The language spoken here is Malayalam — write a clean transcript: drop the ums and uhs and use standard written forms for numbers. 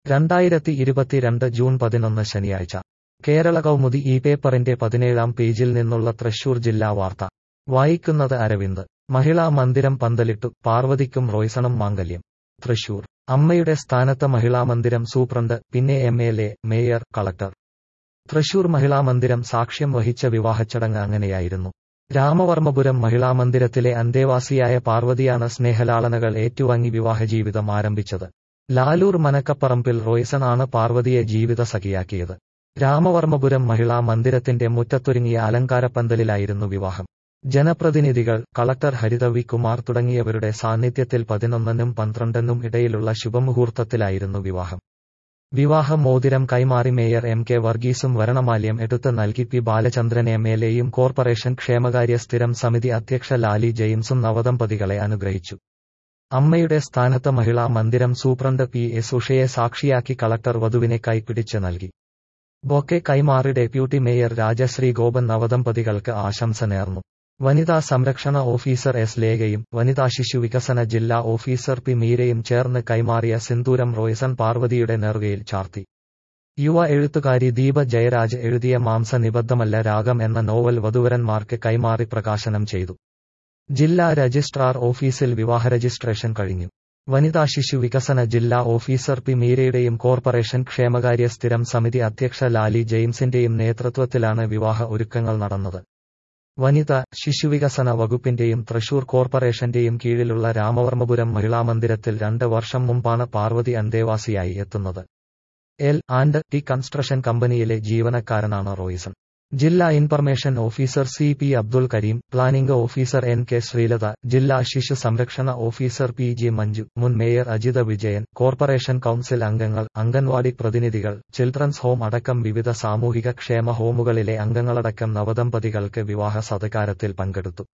2022 ജൂൺ 11 ശനിയാഴ്ച കേരള കൗമുദി ഈ പേപ്പറിന്റെ 17-ാം പേജിൽ നിന്നുള്ള തൃശൂർ ജില്ലാ വാർത്ത വായിക്കുന്നത് അരവിന്ദ്. മഹിളാ മന്ദിരം പന്തലിട്ടു, പാർവതിക്കും റോയ്സണും മാംഗല്യം. തൃശൂർ. അമ്മയുടെ സ്ഥാനത്ത് മഹിളാമന്ദിരം സൂപ്രണ്ട്, പിന്നെ MLA, മേയർ, കളക്ടർ. തൃശൂർ മഹിളാമന്ദിരം സാക്ഷ്യം വഹിച്ച വിവാഹച്ചടങ്ങ് അങ്ങനെയായിരുന്നു. രാമവർമ്മപുരം മഹിളാമന്ദിരത്തിലെ അന്തേവാസിയായ പാർവതിയാണ് സ്നേഹലാളനകൾ ഏറ്റുവാങ്ങി വിവാഹജീവിതം ആരംഭിച്ചത്. ലാലൂർ മനക്കപ്പറമ്പിൽ റോയ്സൺ ആണ് പാർവതിയെ ജീവിത സഖിയാക്കിയത്. രാമവർമ്മപുരം മഹിളാ മന്ദിരത്തിന്റെ മുറ്റത്തൊരുങ്ങിയ അലങ്കാരപ്പന്തലിലായിരുന്നു വിവാഹം. ജനപ്രതിനിധികൾ, കളക്ടർ ഹരിത വി കുമാർ തുടങ്ങിയവരുടെ സാന്നിധ്യത്തിൽ 11-നും 12-നും ഇടയിലുള്ള ശുഭമുഹൂർത്തത്തിലായിരുന്നു വിവാഹം. വിവാഹ മോതിരം കൈമാറി മേയർ MK വർഗീസും വരണമാല്യം എടുത്ത് നൽകി പി ബാലചന്ദ്രൻ MLAയും കോർപ്പറേഷൻ ക്ഷേമകാര്യ സ്ഥിരം സമിതി അധ്യക്ഷ ലാലി ജെയിംസും നവദമ്പതികളെ അനുഗ്രഹിച്ചു. അമ്മയുടെ സ്ഥാനത്ത് മഹിളാ മന്ദിരം സൂപ്രണ്ട് PS ഉഷയെ സാക്ഷിയാക്കി കളക്ടർ വധുവിനെ കൈപിടിച്ച് നൽകി. ബൊക്കെ കൈമാറി ഡെപ്യൂട്ടി മേയർ രാജശ്രീ ഗോപൻ നവദമ്പതികൾക്ക് ആശംസ നേർന്നു. വനിതാ സംരക്ഷണ ഓഫീസർ S ലേഖയും വനിതാ ശിശു വികസന ജില്ലാ ഓഫീസർ P മീരയും ചേർന്ന് കൈമാറിയ സിന്ദൂരം റോയ്സൺ പാർവതിയുടെ നെറുകയിൽ ചാർത്തി. യുവ എഴുത്തുകാരി ദീപ ജയരാജ് എഴുതിയ മാംസനിബദ്ധമല്ല രാഗം എന്ന നോവൽ വധൂവരന്മാർക്ക് കൈമാറി പ്രകാശനം ചെയ്തു. ജില്ലാ രജിസ്ട്രാർ ഓഫീസിൽ വിവാഹ രജിസ്ട്രേഷൻ കഴിഞ്ഞു. വനിതാ ശിശു വികസന ജില്ലാ ഓഫീസർ P മീരയുടെയും കോർപ്പറേഷൻ ക്ഷേമകാര്യ സ്ഥിരം സമിതി അധ്യക്ഷ ലാലി ജെയിംസിന്റെയും നേതൃത്വത്തിലാണ് വിവാഹ ഒരുക്കങ്ങൾ നടന്നത്. വനിത, ശിശുവികസന വകുപ്പിന്റെയും തൃശൂർ കോർപ്പറേഷന്റെയും കീഴിലുള്ള രാമവർമ്മപുരം മഹിളാമന്ദിരത്തിൽ 2 വർഷം മുമ്പാണ് പാർവതി അന്തേവാസിയായി എത്തുന്നത്. L&T കൺസ്ട്രക്ഷൻ കമ്പനിയിലെ ജീവനക്കാരനാണ് റോയ്സൺ. ജില്ലാ information officer CP Abdul Karim, planning officer NK Sreelatha, ജില്ലാ ശിശു സംരക്ഷണ ഓഫീസർ PG മഞ്ജു, മുൻ mayor Ajitha Vijayan, corporation council അംഗങ്ങൾ, അംഗൻവാടി പ്രതിനിധികൾ, ചിൽഡ്രൻസ് ഹോം അടക്കം വിവിധ സാമൂഹിക ക്ഷേമ ഹോമുകളിലെ അംഗങ്ങളടക്കം നവദമ്പതികൾക്ക് വിവാഹ സത്കാരത്തിൽ പങ്കെടുത്തു.